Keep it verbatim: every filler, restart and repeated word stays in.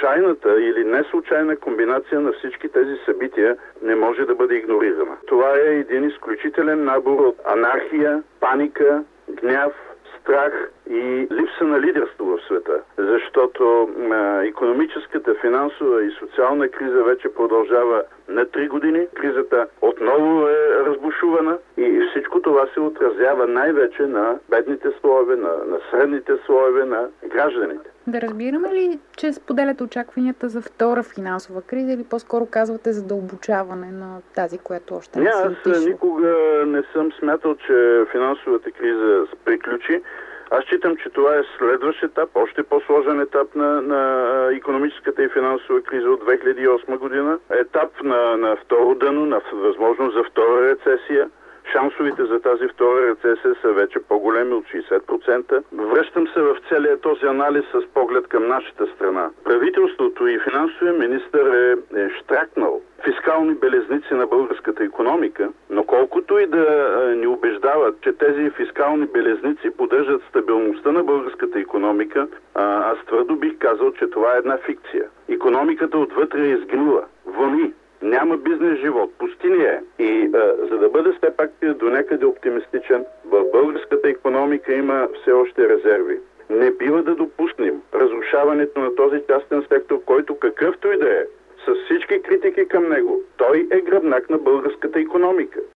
случайната или не случайна комбинация на всички тези събития не може да бъде игнорирана. Това е един изключителен набор от анархия, паника, гняв, страх и липса на лидерство в света, защото а, икономическата, финансова и социална криза вече продължава на три години. Кризата отново е разбушувана и всичко това се отразява най-вече на бедните слоеве, на, на средните слоеве, на гражданите. Да разбираме ли, че споделяте очакванията за втора финансова криза или по-скоро казвате задълбочаване на тази, която още не, не се отишла? Аз никога не съм смятал, че финансовата криза приключи. Аз считам, че това е следващ етап, още по-сложен етап на, на икономическата и финансова криза от две хиляди и осма година. Етап на, на второ дъно, на възможност за втора рецесия. Шансовите за тази втора рецесия са вече по-големи от шейсет процента. Връщам се в целия този анализ с поглед към нашата страна. Правителството и финансовия министър е, е щракнал фискални белезници на българската икономика, но колкото и да ни убеждават, че тези фискални белезници поддържат стабилността на българската икономика, аз твърдо бих казал, че това е една фикция. Икономиката отвътре е изгнила, вони. Няма бизнес живот, пустиня е. И а, за да бъде все пак до някъде оптимистичен, в българската икономика има все още резерви. Не бива да допуснем разрушаването на този частен сектор, който какъвто и да е, с всички критики към него, той е гръбнак на българската икономика.